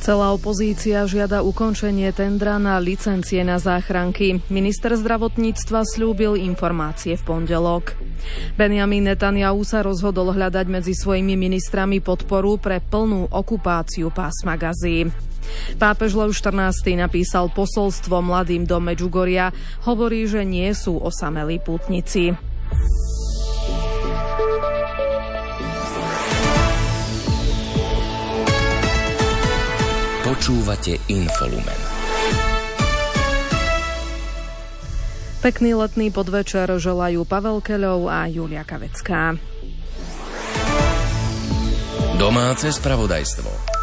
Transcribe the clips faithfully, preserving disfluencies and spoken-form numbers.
Celá opozícia žiada ukončenie tendra na licencie na záchranky. Minister zdravotníctva sľúbil informácie v pondelok. Benjamin Netanjahu sa rozhodol hľadať medzi svojimi ministrami podporu pre plnú okupáciu pásma Gazy. Pápež Lev štrnásty napísal posolstvo mladým do Medžugoria. Hovorí, že nie sú osamelí pútnici. Počúvate Infolumen. Pekný letný podvečer želajú Pavel Keľov a Julia Kavecká. Domáce spravodajstvo.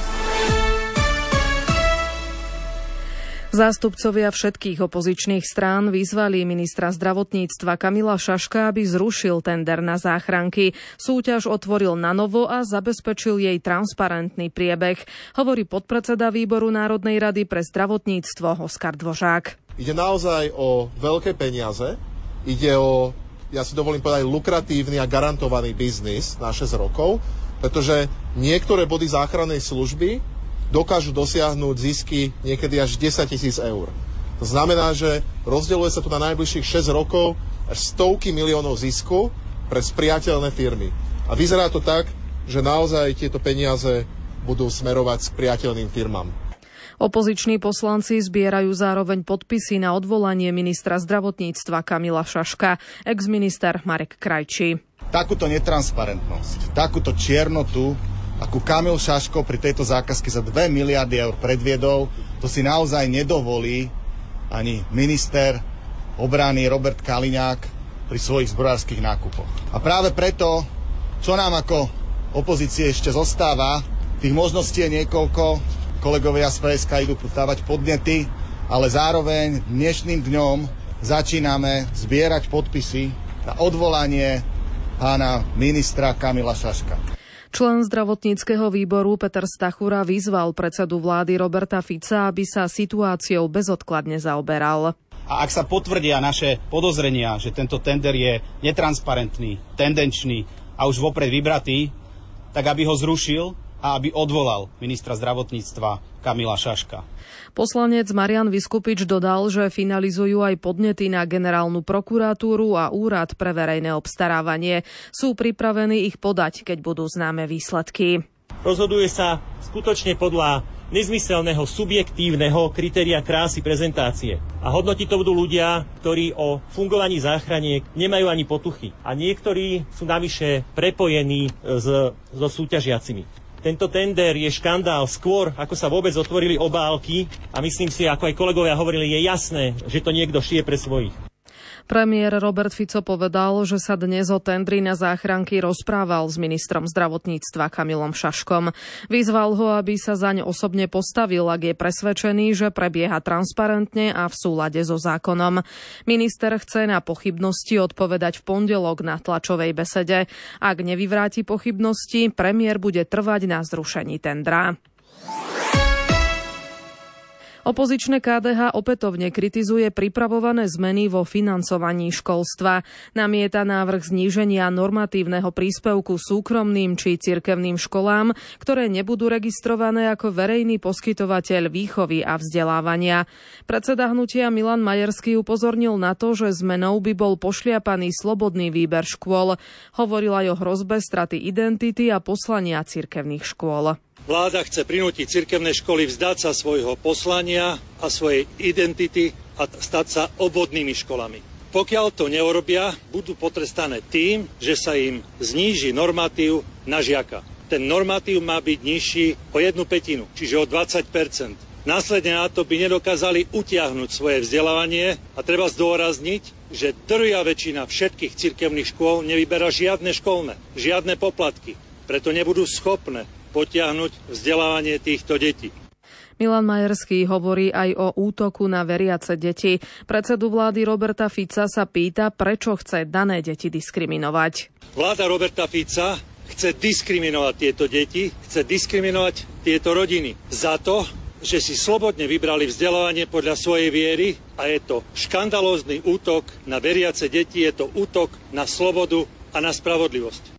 Zástupcovia všetkých opozičných strán vyzvali ministra zdravotníctva Kamila Šaška, aby zrušil tender na záchranky. Súťaž otvoril nanovo a zabezpečil jej transparentný priebeh, hovorí podpredseda výboru Národnej rady pre zdravotníctvo Oskar Dvořák. Ide naozaj o veľké peniaze, ide o, ja si dovolím povedať, lukratívny a garantovaný biznis na šesť rokov, pretože niektoré body záchrannej služby dokážu dosiahnuť zisky niekedy až desaťtisíc eur. To znamená, že rozdeľuje sa tu na najbližších šesť rokov až stovky miliónov zisku pre spriateľné firmy. A vyzerá to tak, že naozaj tieto peniaze budú smerovať k priateľným firmám. Opoziční poslanci zbierajú zároveň podpisy na odvolanie ministra zdravotníctva Kamila Šaška, ex-minister Marek Krajčí. Takúto netransparentnosť, takúto čiernotu, akú Kamil Šaško pri tejto zákazke za dve miliardy eur predviedol, to si naozaj nedovolí ani minister obrany Robert Kaliňák pri svojich zbrojárskych nákupoch. A práve preto, čo nám ako opozície ešte zostáva, tých možností je niekoľko, kolegovia z pé es ká idú dávať podnety, ale zároveň dnešným dňom začíname zbierať podpisy na odvolanie pána ministra Kamila Šaška. Člen zdravotníckeho výboru Peter Stachura vyzval predsedu vlády Roberta Fica, aby sa situáciou bezodkladne zaoberal. A ak sa potvrdia naše podozrenia, že tento tender je netransparentný, tendenčný a už vopred vybratý, tak aby ho zrušil a aby odvolal ministra zdravotníctva Kamila Šaška. Poslanec Marian Vyskupič dodal, že finalizujú aj podnety na generálnu prokuratúru a úrad pre verejné obstarávanie. Sú pripravení ich podať, keď budú známe výsledky. Rozhoduje sa skutočne podľa nezmyselného subjektívneho kritéria krásy prezentácie. A hodnotiť to budú ľudia, ktorí o fungovaní záchraniek nemajú ani potuchy. A niektorí sú navyše prepojení s, so súťažiacimi. Tento tender je škandál skôr, ako sa vôbec otvorili obálky a myslím si, ako aj kolegovia hovorili, je jasné, že to niekto šije pre svojich. Premiér Robert Fico povedal, že sa dnes o tendri na záchranky rozprával s ministrom zdravotníctva Kamilom Šaškom. Vyzval ho, aby sa zaň osobne postavil, ak je presvedčený, že prebieha transparentne a v súlade so zákonom. Minister chce na pochybnosti odpovedať v pondelok na tlačovej besede. Ak nevyvráti pochybnosti, premiér bude trvať na zrušení tendra. Opozičné ká dé há opätovne kritizuje pripravované zmeny vo financovaní školstva. Namieta návrh zníženia normatívneho príspevku súkromným či cirkevným školám, ktoré nebudú registrované ako verejný poskytovateľ výchovy a vzdelávania. Predseda hnutia Milan Majerský upozornil na to, že zmenou by bol pošliapaný slobodný výber škôl. Hovoril aj o hrozbe straty identity a poslania cirkevných škôl. Vláda chce prinútiť cirkevné školy vzdať sa svojho poslania a svojej identity a stať sa obvodnými školami. Pokiaľ to neurobia, budú potrestané tým, že sa im zníži normatív na žiaka. Ten normatív má byť nižší o jednu pätinu, čiže o dvadsať percent. Následne na to by nedokázali utiahnuť svoje vzdelávanie a treba zdôrazniť, že drvivá väčšina všetkých cirkevných škôl nevyberá žiadne školné, žiadne poplatky. Preto nebudú schopné potiahnuť vzdelávanie týchto detí. Milan Majerský hovorí aj o útoku na veriace deti. Predsedu vlády Roberta Fica sa pýta, prečo chce dané deti diskriminovať. Vláda Roberta Fica chce diskriminovať tieto deti, chce diskriminovať tieto rodiny za to, že si slobodne vybrali vzdelávanie podľa svojej viery a je to škandalózny útok na veriace deti, je to útok na slobodu a na spravodlivosť.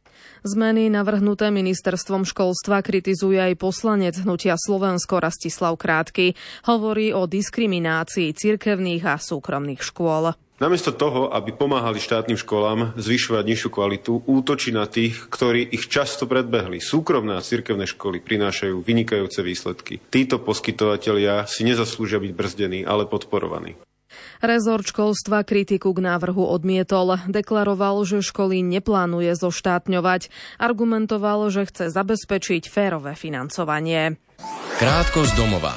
Zmeny navrhnuté ministerstvom školstva kritizuje aj poslanec Hnutia Slovensko Rastislav Krátky. Hovorí o diskriminácii cirkevných a súkromných škôl. Namiesto toho, aby pomáhali štátnym školám zvyšovať nižšiu kvalitu, útočí na tých, ktorí ich často predbehli. Súkromné a cirkevné školy prinášajú vynikajúce výsledky. Títo poskytovatelia si nezaslúžia byť brzdení, ale podporovaní. Rezort školstva kritiku k návrhu odmietol. Deklaroval, že školy neplánuje zoštátňovať. Argumentoval, že chce zabezpečiť férové financovanie. Krátko z domova.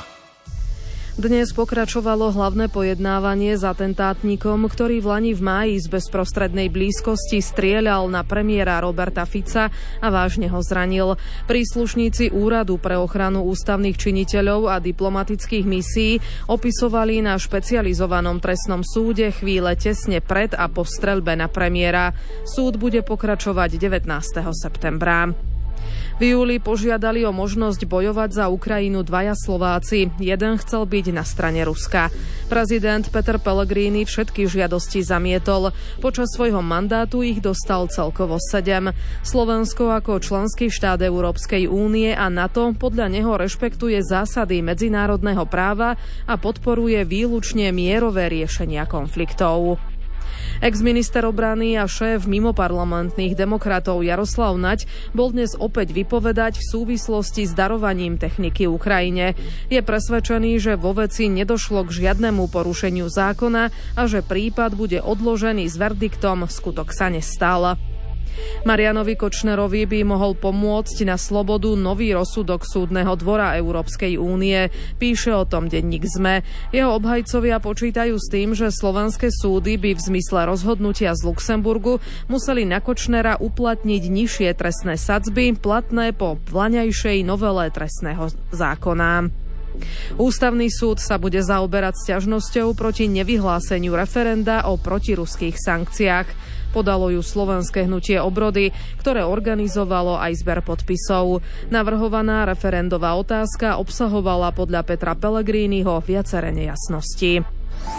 Dnes pokračovalo hlavné pojednávanie s atentátnikom, ktorý v lani v máji z bezprostrednej blízkosti strieľal na premiéra Roberta Fica a vážne ho zranil. Príslušníci Úradu pre ochranu ústavných činiteľov a diplomatických misií opisovali na špecializovanom trestnom súde chvíle tesne pred a po streľbe na premiéra. Súd bude pokračovať devätnásteho septembra. V júli požiadali o možnosť bojovať za Ukrajinu dvaja Slováci. Jeden chcel byť na strane Ruska. Prezident Peter Pellegrini všetky žiadosti zamietol. Počas svojho mandátu ich dostal celkovo sedem. Slovensko ako členský štát Európskej únie a NATO podľa neho rešpektuje zásady medzinárodného práva a podporuje výlučne mierové riešenia konfliktov. Ex-minister obrany a šéf mimoparlamentných demokratov Jaroslav Naď bol dnes opäť vypovedať v súvislosti s darovaním techniky Ukrajine. Je presvedčený, že vo veci nedošlo k žiadnemu porušeniu zákona a že prípad bude odložený s verdiktom skutok sa nestal. Marianovi Kočnerovi by mohol pomôcť na slobodu nový rozsudok Súdneho dvora Európskej únie. Píše o tom denník es em e. Jeho obhajcovia počítajú s tým, že slovenské súdy by v zmysle rozhodnutia z Luxemburgu museli na Kočnera uplatniť nižšie trestné sadzby, platné po vlaňajšej novele trestného zákona. Ústavný súd sa bude zaoberať sťažnosťou proti nevyhláseniu referenda o protiruských sankciách. Podalo ju Slovenské hnutie Obrody, ktoré organizovalo aj zber podpisov. Navrhovaná referendová otázka obsahovala podľa Petra Pellegriniho viaceré nejasnosti.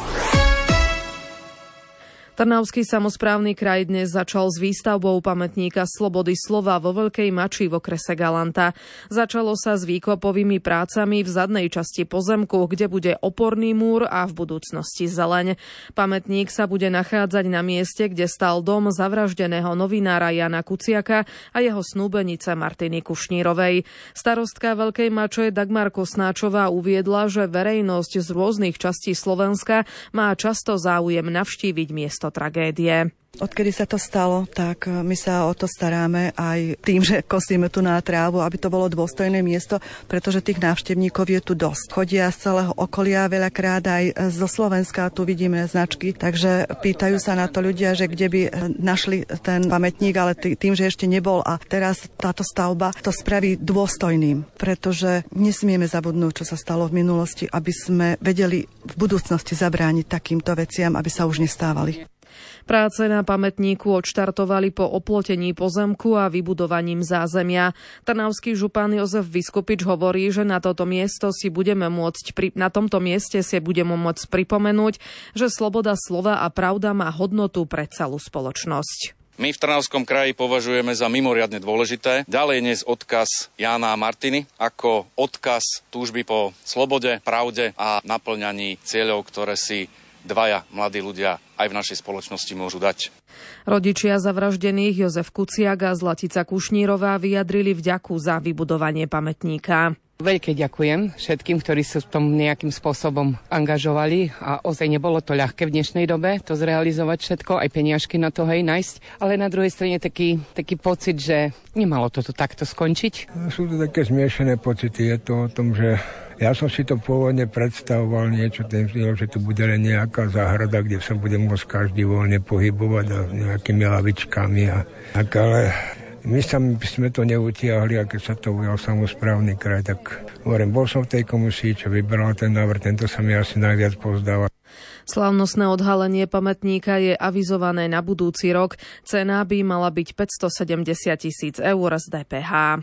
Trnavský samosprávny kraj dnes začal s výstavbou pamätníka Slobody slova vo Veľkej Mači v okrese Galanta. Začalo sa s výkopovými prácami v zadnej časti pozemku, kde bude oporný múr a v budúcnosti zeleň. Pamätník sa bude nachádzať na mieste, kde stál dom zavraždeného novinára Jana Kuciaka a jeho snúbenice Martiny Kušnírovej. Starostka Veľkej Mače Dagmar Kosnáčová uviedla, že verejnosť z rôznych častí Slovenska má často záujem navštíviť miesto tragédie. Odkedy sa to stalo, tak my sa o to staráme aj tým, že kosíme tu na trávu, aby to bolo dôstojné miesto, pretože tých návštevníkov je tu dosť. Chodia z celého okolia, veľakrát aj zo Slovenska, tu vidíme značky, takže pýtajú sa na to ľudia, že kde by našli ten pamätník, ale tým, že ešte nebol a teraz táto stavba to spraví dôstojným, pretože nesmieme zabudnúť, čo sa stalo v minulosti, aby sme vedeli v budúcnosti zabrániť takýmto veciam, aby sa už nestávali. Práce na pamätníku odštartovali po oplotení pozemku a vybudovaním zázemia. Trnavský župan Jozef Vyskupič hovorí, že na toto miesto si budeme môcť pri, na tomto mieste si budeme môcť pripomenúť, že sloboda slova a pravda má hodnotu pre celú spoločnosť. My v Trnavskom kraji považujeme za mimoriadne dôležité ďalej dnes odkaz Jána a Martiny ako odkaz túžby po slobode, pravde a naplňaní cieľov, ktoré si dvaja mladí ľudia aj v našej spoločnosti môžu dať. Rodičia zavraždených Jozef Kuciak a Zlatica Kušnírová vyjadrili vďaku za vybudovanie pamätníka. Veľké ďakujem všetkým, ktorí sa v tom nejakým spôsobom angažovali a ozaj nebolo to ľahké v dnešnej dobe to zrealizovať všetko, aj peniažky na to hej nájsť, ale na druhej strane taký, taký pocit, že nemalo to tu takto skončiť. Sú to také zmiešané pocity, je to o tom, že ja som si to pôvodne predstavoval niečo tým, že tu bude len nejaká záhrada, kde sa bude môcť každý voľne pohybovať a nejakými lavičkami a tak, ale my sami sme to neutiahli a keď sa to ujal samosprávny kraj, tak hovorím, bol som v tej komisii, čo vyberal ten návrh, tento sa mi asi najviac pozdáva. Slávnostné odhalenie pamätníka je avizované na budúci rok. Cena by mala byť päťstosedemdesiat tisíc eur z dé pé há.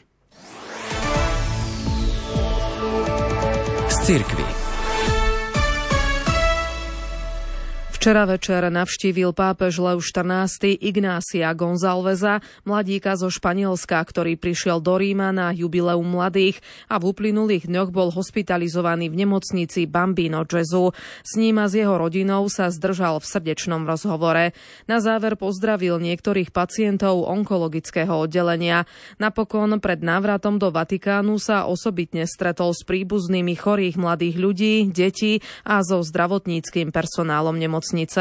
Z cirkvi. Včera večer navštívil pápež Lev štrnásty Ignácia Gonzálveza, mladíka zo Španielska, ktorý prišiel do Ríma na jubileum mladých a v uplynulých dňoch bol hospitalizovaný v nemocnici Bambino Gesù. S ním a s jeho rodinou sa zdržal v srdečnom rozhovore. Na záver pozdravil niektorých pacientov onkologického oddelenia. Napokon pred návratom do Vatikánu sa osobitne stretol s príbuznými chorých mladých ľudí, detí a so zdravotníckym personálom nemocnice.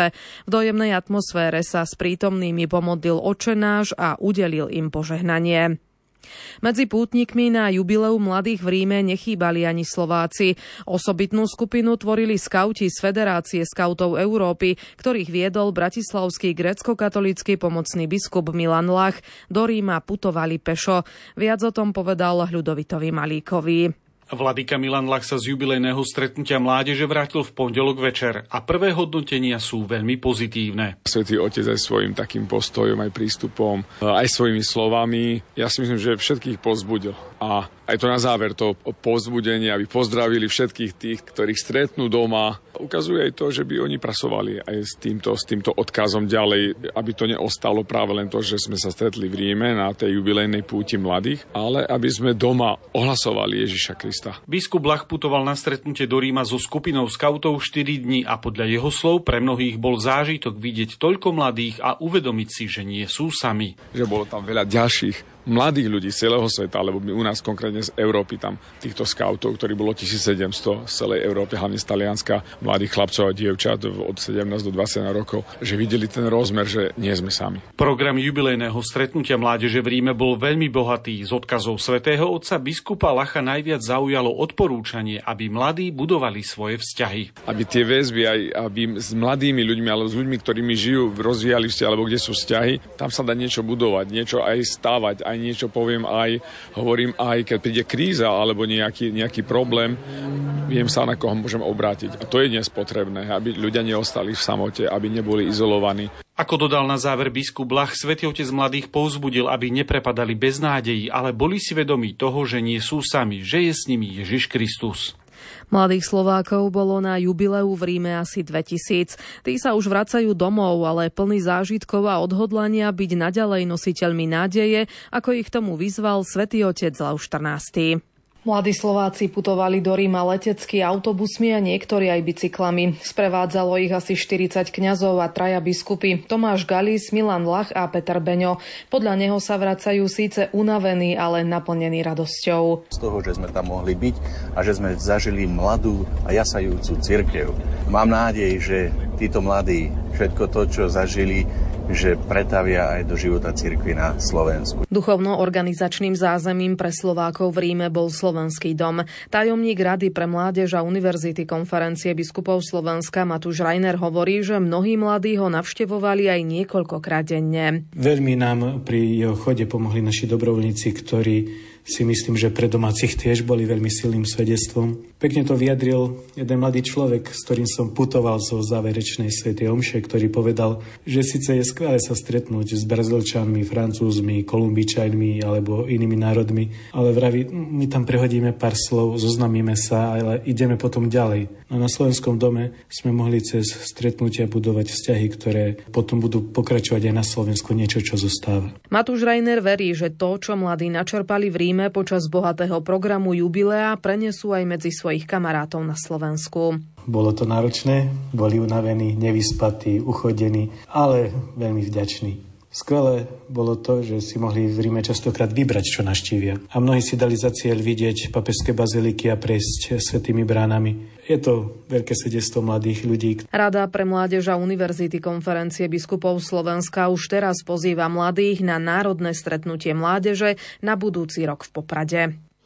V dojemnej atmosfére sa s prítomnými pomodlil Otčenáš a udelil im požehnanie. Medzi pútnikmi na jubileum mladých v Ríme nechýbali ani Slováci. Osobitnú skupinu tvorili skauti z Federácie skautov Európy, ktorých viedol bratislavský grécko-katolícky pomocný biskup Milan Lach. Do Ríma putovali pešo. Viac o tom povedal Ľudovitovi Malíkovi. Vladyka Milan Lach sa z jubilejného stretnutia mládeže vrátil v pondelok večer a prvé hodnotenia sú veľmi pozitívne. Svätý Otec aj svojím takým postojom, aj prístupom, aj svojimi slovami, ja si myslím, že všetkých povzbudil. A aj to na záver, to povzbudenie, aby pozdravili všetkých tých, ktorých stretnú doma. Ukazuje aj to, že by oni pracovali aj s týmto, s týmto odkazom ďalej, aby to neostalo práve len to, že sme sa stretli v Ríme na tej jubilejnej púti mladých, ale aby sme doma ohlasovali Ježiša Krista. Biskup Lach putoval na stretnutie do Ríma so skupinou skautov štyri dni a podľa jeho slov pre mnohých bol zážitok vidieť toľko mladých a uvedomiť si, že nie sú sami. Že bolo tam veľa ďalších mladých ľudí z celého sveta, alebo my u nás konkrétne z Európy, tam týchto skautov, ktorí bolo tisícsedemsto z celej Európy, hlavne z Talianska, mladých chlapcov a dievčat od sedemnásť do dvadsať rokov, že videli ten rozmer, že nie sme sami. Program jubilejného stretnutia mládeže v Ríme bol veľmi bohatý. Z odkazov svätého otca biskupa Lacha najviac zaujalo odporúčanie, aby mladí budovali svoje vzťahy. Aby tie väzby aj aby s mladými ľuďmi, alebo s ľuďmi, ktorými žijú, rozvíjali vzťahy, alebo kde sú vzťahy, tam sa dá niečo budovať, niečo aj stávať, aj niečo poviem, aj hovorím, aj keď príde kríza alebo nejaký, nejaký problém, viem sa, na koho môžem obrátiť. A to je dnes potrebné, aby ľudia neostali v samote, aby neboli izolovaní. Ako dodal na záver biskup Lach, Svätý Otec mladých povzbudil, aby neprepadali bez nádejí, ale boli si vedomí toho, že nie sú sami, že je s nimi Ježiš Kristus. Mladých Slovákov bolo na jubileu v Ríme asi dvetisíc. Tí sa už vracajú domov, ale plný zážitkov a odhodlania byť naďalej nositeľmi nádeje, ako ich tomu vyzval Svätý Otec Lev štrnásty. Mladí Slováci putovali do Ríma letecky, autobusmi a niektorí aj bicyklami. Sprevádzalo ich asi štyridsať kňazov a traja biskupy, Tomáš Galis, Milan Lach a Peter Beňo. Podľa neho sa vracajú síce unavení, ale naplnení radosťou. Z toho, že sme tam mohli byť a že sme zažili mladú a jasajúcu cirkev. Mám nádej, že títo mladí všetko to, čo zažili, že pretavia aj do života cirkvi na Slovensku. Duchovno-organizačným zázemím pre Slovákov v Ríme bol Slovenský dom. Tajomník Rady pre mládež a Univerzity konferencie biskupov Slovenska Matúš Reiner hovorí, že mnohí mladí ho navštevovali aj niekoľkokrát denne. Veľmi nám pri jeho chode pomohli naši dobrovoľníci, ktorí si myslím, že pre domácich tiež boli veľmi silným svedectvom. Pekne to vyjadril jeden mladý človek, s ktorým som putoval zo záverečnej svätej omše, ktorý povedal, že síce je skvelé sa stretnúť s Brazílčanmi, Francúzmi, Kolumbíčanmi alebo inými národmi, ale vraví, my tam prehodíme pár slov, zoznamíme sa, ale ideme potom ďalej. A na Slovenskom dome sme mohli cez stretnutia budovať vzťahy, ktoré potom budú pokračovať aj na Slovensku, niečo, čo zostáva. Matúš Reiner verí, že to, čo mladí načerpali v Ríme počas bohatého programu jubilea, prenesú aj medzi svojich kamarátov na Slovensku. Bolo to náročné, boli unavení, nevyspatí, uchodení, ale veľmi vďační. Skvelé bolo to, že si mohli v Ríme častokrát vybrať, čo navštívia. A mnohí si dali za cieľ vidieť papežské baziliky a prejsť svätými bránami. Je to veľké svedectvo mladých ľudí. Rada pre mládež a Univerzity konferencie biskupov Slovenska už teraz pozýva mladých na národné stretnutie mládeže na budúci rok v Poprade.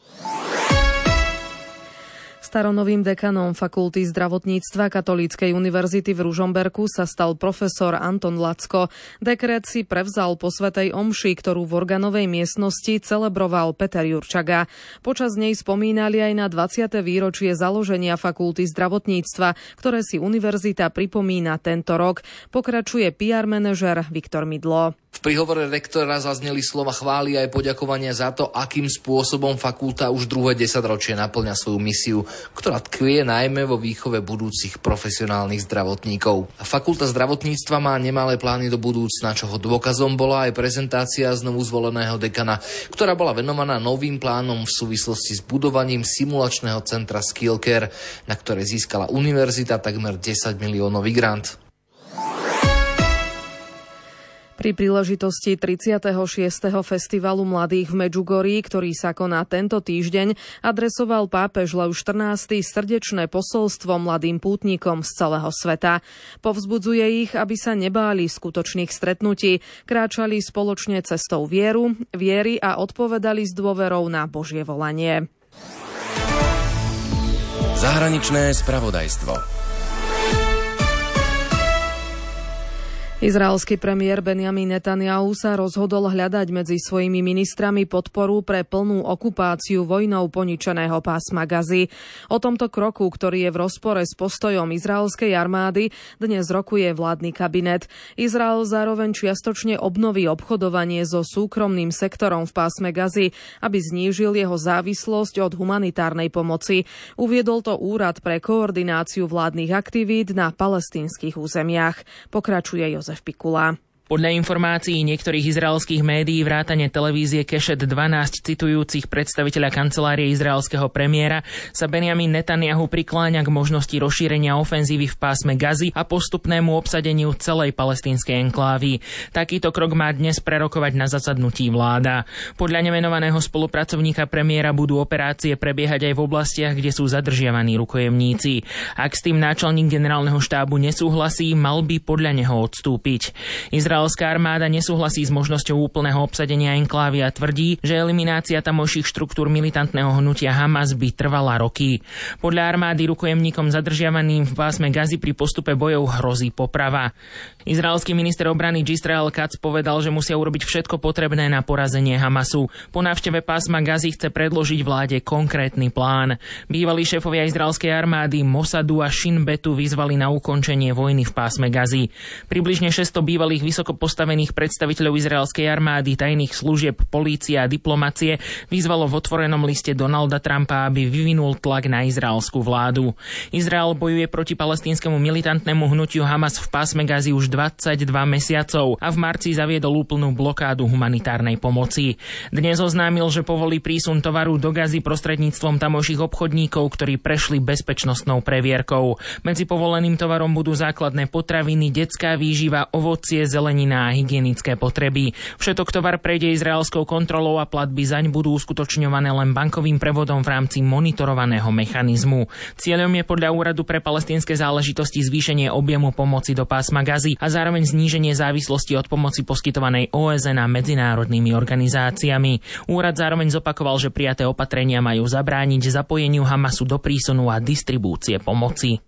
Staronovým dekanom Fakulty zdravotníctva Katolíckej univerzity v Ružomberku sa stal profesor Anton Lacko. Dekret si prevzal po svätej omši, ktorú v organovej miestnosti celebroval Peter Jurčaga. Počas nej spomínali aj na dvadsiate výročie založenia Fakulty zdravotníctva, ktoré si univerzita pripomína tento rok. Pokračuje pé er manažer Viktor Midlo. V príhovore rektora zazneli slova chvály aj poďakovania za to, akým spôsobom fakulta už druhé desaťročie naplňa svoju misiu, ktorá tkvie najmä vo výchove budúcich profesionálnych zdravotníkov. Fakulta zdravotníctva má nemalé plány do budúcna, čoho dôkazom bola aj prezentácia znovu zvoleného dekana, ktorá bola venovaná novým plánom v súvislosti s budovaním simulačného centra Skillcare, na ktoré získala univerzita takmer desať miliónový grant. Pri príležitosti tridsiateho šiesteho festivalu mladých v Medžugorí, ktorý sa koná tento týždeň, adresoval pápež Lev štrnásty srdečné posolstvo mladým pútnikom z celého sveta. Povzbudzuje ich, aby sa nebáli skutočných stretnutí, kráčali spoločne cestou vieru, viery a odpovedali s dôverou na Božie volanie. Zahraničné spravodajstvo. Izraelský premiér Benjamin Netanjahu sa rozhodol hľadať medzi svojimi ministrami podporu pre plnú okupáciu vojnou poničeného pásma Gazy. O tomto kroku, ktorý je v rozpore s postojom izraelskej armády, dnes rokuje vládny kabinet. Izrael zároveň čiastočne obnoví obchodovanie so súkromným sektorom v pásme Gazy, aby znížil jeho závislosť od humanitárnej pomoci. Uviedol to Úrad pre koordináciu vládnych aktivít na palestínskych územiach. Pokračuje Jozef Pikula. Podľa informácií niektorých izraelských médií vrátane televízie Keshet dvanásť citujúcich predstaviteľa kancelárie izraelského premiéra sa Benjamin Netanjahu prikláňa k možnosti rozšírenia ofenzívy v pásme Gazy a postupnému obsadeniu celej palestínskej enklávy. Takýto krok má dnes prerokovať na zasadnutí vláda. Podľa nemenovaného spolupracovníka premiéra budú operácie prebiehať aj v oblastiach, kde sú zadržiavaní rukojemníci. Ak s tým náčelník generálneho štábu nesúhlasí, mal by podľa neho odstúpiť. Izrael Izraelská armáda nesúhlasí s možnosťou úplného obsadenia enklávy a tvrdí, že eliminácia tamojších štruktúr militantného hnutia Hamas by trvala roky. Podľa armády rukojemníkom zadržiavaným v pásme Gazy pri postupe bojov hrozí poprava. Izraelský minister obrany Jisrael Katz povedal, že musia urobiť všetko potrebné na porazenie Hamasu. Po návšteve pásma Gazy chce predložiť vláde konkrétny plán. Bývalí šéfovia izraelskej armády Mossadu a Shin Betu vyzvali na ukončenie vojny v pásme Gazy. Približne šesťsto bývalých vysoko postavených predstaviteľov izraelskej armády, tajných služieb, polície a diplomacie vyzvalo v otvorenom liste Donalda Trumpa, aby vyvinul tlak na izraelskú vládu. Izrael bojuje proti palestínskemu militantnému hnutiu Hamas v pásme Gazy už dvadsaťdva mesiacov a v marci zaviedol úplnú blokádu humanitárnej pomoci. Dnes oznámil, že povolí prísun tovaru do Gazy prostredníctvom tamojších obchodníkov, ktorí prešli bezpečnostnou previerkou. Medzi povoleným tovarom budú základné potraviny, detská výživa, ovocie, zelenina a hygienické potreby. Všetok tovar prejde izraelskou kontrolou a platby zaň budú uskutočňované len bankovým prevodom v rámci monitorovaného mechanizmu. Cieľom je podľa Úradu pre palestínske záležitosti zvýšenie objemu pomoci do pásma Gazy a zároveň zníženie závislosti od pomoci poskytovanej ó es en a medzinárodnými organizáciami. Úrad zároveň zopakoval, že prijaté opatrenia majú zabrániť zapojeniu Hamasu do prísunu a distribúcie pomoci.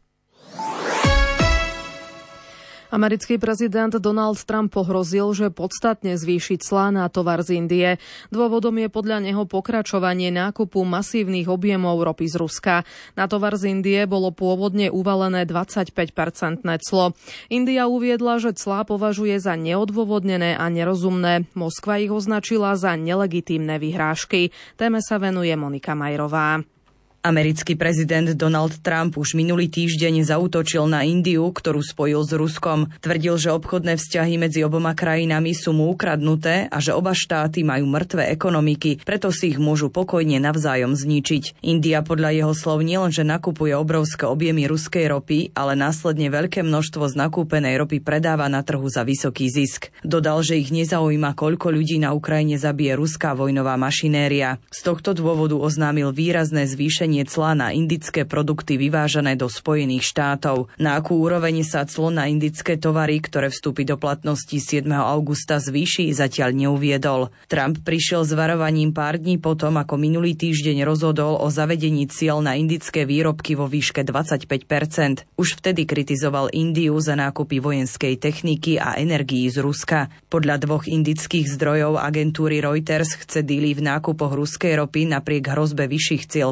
Americký prezident Donald Trump pohrozil, že podstatne zvýši clá na tovar z Indie. Dôvodom je podľa neho pokračovanie nákupu masívnych objemov ropy z Ruska. Na tovar z Indie bolo pôvodne uvalené dvadsaťpäť percentné clo. India uviedla, že clá považuje za neodôvodnené a nerozumné. Moskva ich označila za nelegitímne vyhrážky. Téme sa venuje Monika Majrová. Americký prezident Donald Trump už minulý týždeň zaútočil na Indiu, ktorú spojil s Ruskom. Tvrdil, že obchodné vzťahy medzi oboma krajinami sú mu ukradnuté a že oba štáty majú mŕtve ekonomiky, preto si ich môžu pokojne navzájom zničiť. India podľa jeho slov nielenže nakupuje obrovské objemy ruskej ropy, ale následne veľké množstvo z nakúpenej ropy predáva na trhu za vysoký zisk. Dodal, že ich nezaujíma, koľko ľudí na Ukrajine zabije ruská vojnová mašinéria. Z tohto dôvodu oznámil výrazné zvýšenie cla na indické produkty vyvážané do Spojených štátov. Na akú úroveň sa clo na indické tovary, ktoré vstúpi do platnosti siedmeho augusta zvýši, zatiaľ neuviedol. Trump prišiel s varovaním pár dní potom, ako minulý týždeň rozhodol o zavedení ciel na indické výrobky vo výške dvadsaťpäť percent. Už vtedy kritizoval Indiu za nákupy vojenskej techniky a energií z Ruska. Podľa dvoch indických zdrojov agentúry Reuters chce díly v nákupoch ruskej ropy napriek hrozbe vyšších ciel pokračovať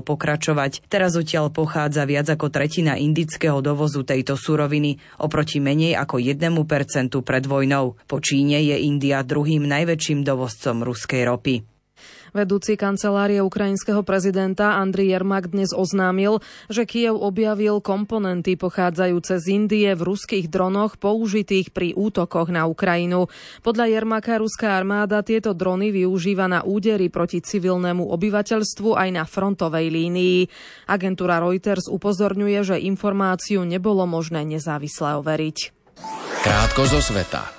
pokračovať. Teraz odtiaľ pochádza viac ako tretina indického dovozu tejto suroviny, oproti menej ako jedno percento pred vojnou. Po Číne je India druhým najväčším dovozcom ruskej ropy. Vedúci kancelárie ukrajinského prezidenta Andriy Jermak dnes oznámil, že Kyjev objavil komponenty pochádzajúce z Indie v ruských dronoch použitých pri útokoch na Ukrajinu. Podľa Jermaka ruská armáda tieto drony využíva na údery proti civilnému obyvateľstvu aj na frontovej línii. Agentúra Reuters upozorňuje, že informáciu nebolo možné nezávisle overiť. Krátko zo sveta.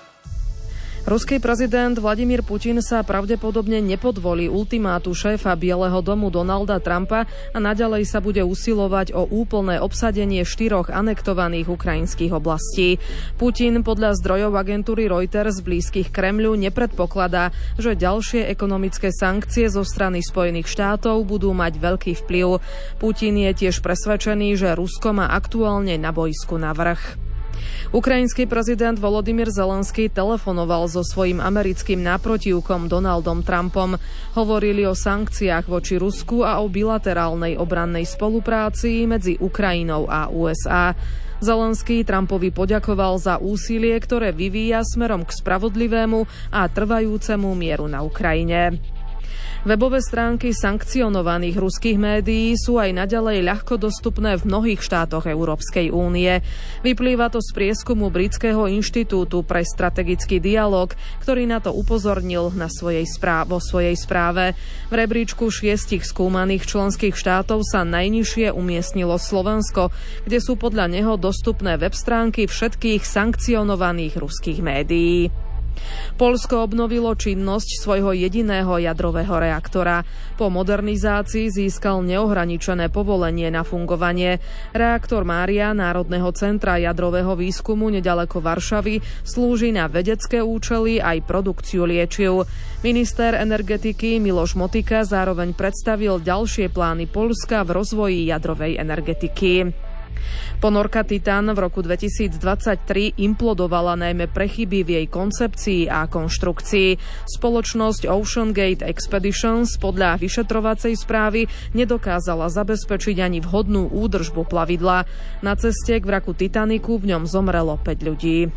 Ruský prezident Vladimír Putin sa pravdepodobne nepodvolí ultimátu šéfa Bieleho domu Donalda Trumpa a naďalej sa bude usilovať o úplné obsadenie štyroch anektovaných ukrajinských oblastí. Putin podľa zdrojov agentúry Reuters blízkych Kremľu nepredpokladá, že ďalšie ekonomické sankcie zo strany Spojených štátov budú mať veľký vplyv. Putin je tiež presvedčený, že Rusko má aktuálne na bojsku navrch. Ukrajinský prezident Volodymyr Zelenský telefonoval so svojím americkým náprotivkom Donaldom Trumpom. Hovorili o sankciách voči Rusku a o bilaterálnej obrannej spolupráci medzi Ukrajinou a ú es á. Zelenský Trumpovi poďakoval za úsilie, ktoré vyvíja smerom k spravodlivému a trvajúcemu mieru na Ukrajine. Webové stránky sankcionovaných ruských médií sú aj naďalej ľahko dostupné v mnohých štátoch Európskej únie. Vyplýva to z prieskumu Britského inštitútu pre strategický dialog, ktorý na to upozornil na svojej správ- vo svojej správe. V rebríčku šiestich skúmaných členských štátov sa najnižšie umiestnilo Slovensko, kde sú podľa neho dostupné web stránky všetkých sankcionovaných ruských médií. Poľsko obnovilo činnosť svojho jediného jadrového reaktora. Po modernizácii získal neohraničené povolenie na fungovanie. Reaktor Mária Národného centra jadrového výskumu neďaleko Varšavy slúži na vedecké účely aj produkciu liečiv. Minister energetiky Miloš Motika zároveň predstavil ďalšie plány Poľska v rozvoji jadrovej energetiky. Ponorka Titan v roku dvetisícdvadsaťtri implodovala najmä pre chyby v jej koncepcii a konštrukcii. Spoločnosť Ocean Gate Expeditions podľa vyšetrovacej správy nedokázala zabezpečiť ani vhodnú údržbu plavidla. Na ceste k vraku Titaniku v ňom zomrelo päť ľudí.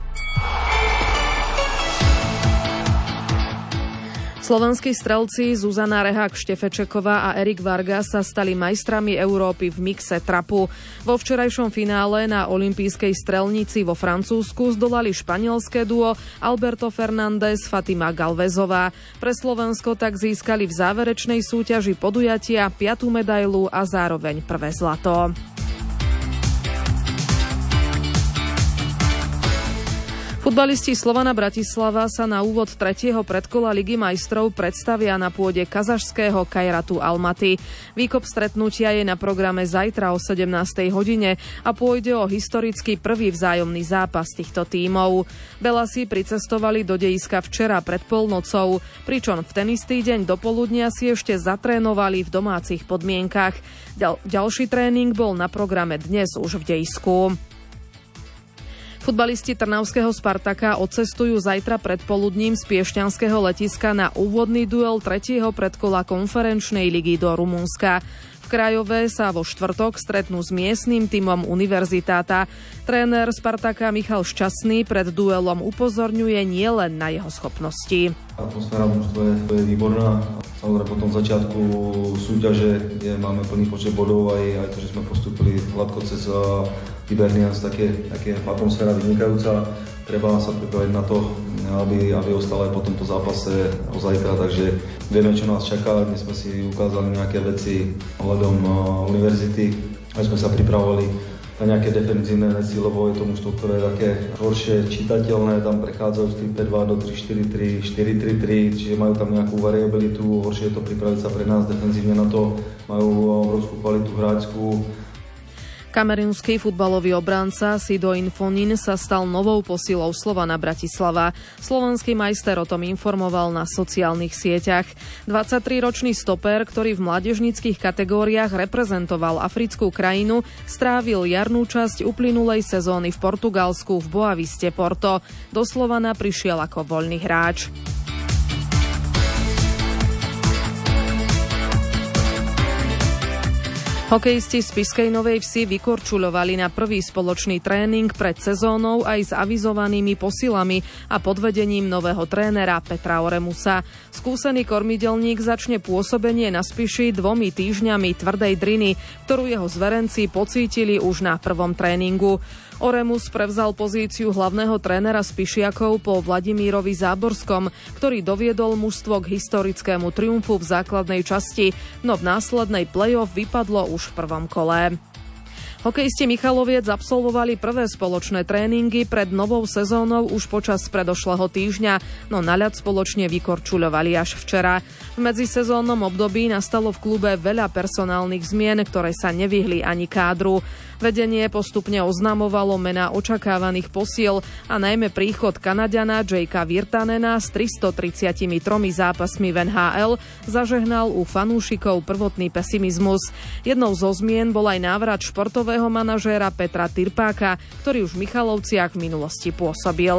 Slovenskí strelci Zuzana Rehák-Štefečeková a Erik Varga sa stali majstrami Európy v mixe trapu. Vo včerajšom finále na olympijskej strelnici vo Francúzsku zdolali španielské duo Alberto Fernández Fatima Galvezová. Pre Slovensko tak získali v záverečnej súťaži podujatia piatú medailu a zároveň prvé zlato. Futbalisti Slovana Bratislava sa na úvod tretieho predkola Ligy majstrov predstavia na pôde kazašského Kajratu Almaty. Výkop stretnutia je na programe zajtra o sedemnástej hodine a pôjde o historicky prvý vzájomný zápas týchto tímov. Belasi pricestovali do dejiska včera pred polnocou, pričom v ten istý deň do poludnia si ešte zatrénovali v domácich podmienkach. Ďal, ďalší tréning bol na programe dnes už v dejisku. Futbalisti trnavského Spartaka odcestujú zajtra predpoludním z piešťanského letiska na úvodný duel tretieho predkola konferenčnej ligy do Rumunska. V Krajove sa vo štvrtok stretnú s miestnym tímom Univerzitáta. Tréner Spartaka Michal Šťastný pred duelom upozorňuje nielen na jeho schopnosti. Atmosféra mužstva je výborná. Samozrejme po tom začiatku súťaže, kde máme plný počet bodov, aj, aj to, že sme postúpili hladko cez Hibernians, také, také atmosféra vynikajúca. Treba sa pripraviť na to, aby, aby ostal aj po tomto zápase o zajtra, takže vieme, čo nás čaká. Dnes sme si ukázali nejaké veci ohľadom uh, univerzity, aj sme sa pripravovali na nejaké defenzívne veci, lebo je to mužstvo, ktoré je také horšie čitateľné, tam prechádzajú z tri päť dva do tri štyri tri, štyri tri tri, čiže majú tam nejakú variabilitu, horšie je to pripraviť sa pre nás defenzívne na to, majú obrovskú kvalitu hráčskú. Kamerunský futbalový obranca Sido Infonin sa stal novou posilou Slovana Bratislava. Slovenský majster o tom informoval na sociálnych sieťach. dvadsaťtriročný stoper, ktorý v mládežníckych kategóriách reprezentoval africkú krajinu, strávil jarnú časť uplynulej sezóny v Portugalsku v Boaviste Porto. Do Slovana prišiel ako voľný hráč. Hokejisti z Spišskej Novej Vsi vykorčuľovali na prvý spoločný tréning pred sezónou aj s avizovanými posilami a pod vedením nového trénera Petra Oremusa. Skúsený kormidelník začne pôsobenie na Spiši dvomi týždňami tvrdej driny, ktorú jeho zverenci pocítili už na prvom tréningu. Oremus prevzal pozíciu hlavného trénera Spišiakov po Vladimírovi Záborskom, ktorý doviedol mužstvo k historickému triumfu v základnej časti, no v následnej play-off vypadlo už v prvom kole. Hokejisti Michaloviec absolvovali prvé spoločné tréningy pred novou sezónou už počas predošlého týždňa, no na ľad spoločne vykorčuľovali až včera. V medzisezónnom období nastalo v klube veľa personálnych zmien, ktoré sa nevyhli ani kádru. Vedenie postupne oznamovalo mená očakávaných posiel a najmä príchod Kanaďana Jakea Virtanena s tristotridsiatimi tromi zápasmi v en há el zažehnal u fanúšikov prvotný pesimizmus. Jednou zo zmien bol aj návrat športového manažéra Petra Tyrpáka, ktorý už v Michalovciach v minulosti pôsobil.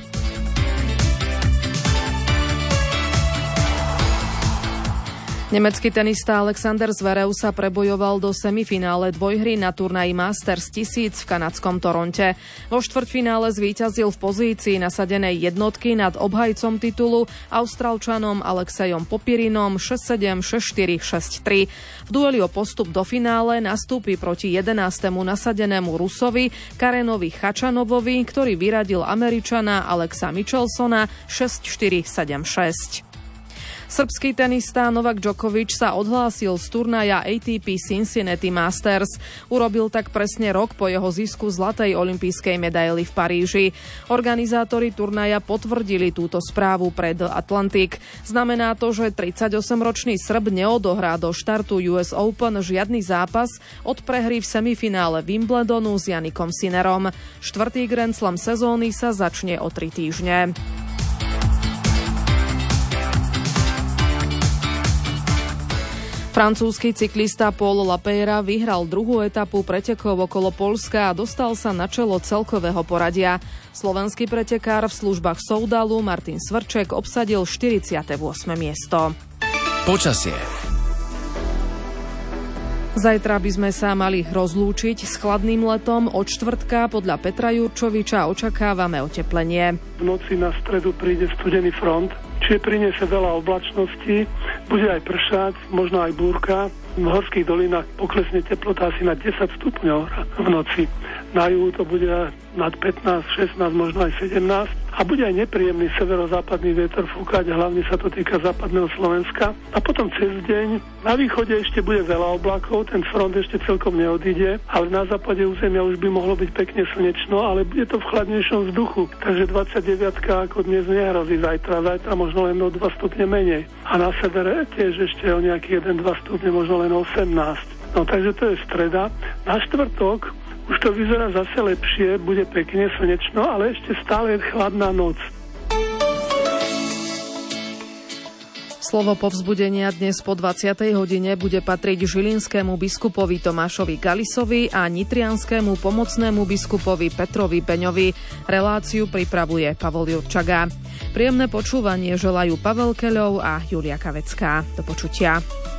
Nemecký tenista Alexander Zverev sa prebojoval do semifinále dvojhry na turnaji Masters tisíc v kanadskom Toronte. Vo štvrťfinále zvíťazil v pozícii nasadenej jednotky nad obhajcom titulu Austrálčanom Alexejom Popirinom šesť sedem, šesť štyri, šesť tri. V dueli o postup do finále nastúpi proti jedenástemu nasadenému Rusovi Karenovi Chačanovovi, ktorý vyradil Američana Alexa Michelsona šesť štyri, sedem šesť. Srbský tenista Novak Djokovic sa odhlásil z turnaja á té pé Cincinnati Masters. Urobil tak presne rok po jeho zisku zlatej olympijskej medaily v Paríži. Organizátori turnaja potvrdili túto správu pred Atlantic. Znamená to, že tridsaťosemročný Srb neodohrá do štartu ú es Open žiadny zápas od prehry v semifinále Wimbledonu s Janikom Sinnerom. Štvrtý Grand Slam sezóny sa začne o tri týždne. Francúzsky cyklista Paul Lapeyra vyhral druhú etapu pretekov okolo Poľska a dostal sa na čelo celkového poradia. Slovenský pretekár v službách Soudalu Martin Svrček obsadil štyridsiate ôsme miesto. Počasie. Zajtra by sme sa mali rozlúčiť s chladným letom. Od štvrtka podľa Petra Jurčoviča očakávame oteplenie. V noci na stredu príde studený front, čiže priniesie veľa oblačností, bude aj pršať, možno aj búrka. V horských dolinách poklesne teplota asi na desať stupňov v noci. Na juhu to bude nad pätnásť, šestnásť, možno aj sedemnásť. A bude aj nepríjemný severozápadný vietor fúkať, hlavne sa to týka západného Slovenska. A potom cez deň na východe ešte bude veľa oblakov, ten front ešte celkom neodíde, ale na západe územia už by mohlo byť pekne slnečno, ale bude to v chladnejšom vzduchu. Takže dvadsaťdeväť ako dnes nehrozí zajtra, zajtra možno len o dva stupne menej. A na severe tiež ešte o nejakých jeden až dva stupne, možno len osemnásť. No takže to je streda. Na štvrtok už to vyzerá zase lepšie, bude pekne slnečno, ale ešte stále je chladná noc. Slovo povzbudenia dnes po dvadsiatej hodine bude patriť žilinskému biskupovi Tomášovi Galisovi a nitrianskému pomocnému biskupovi Petrovi Beňovi. Reláciu pripravuje Pavol Jurčaga. Príjemné počúvanie želajú Pavel Keľov a Julia Kavecká. Do počutia.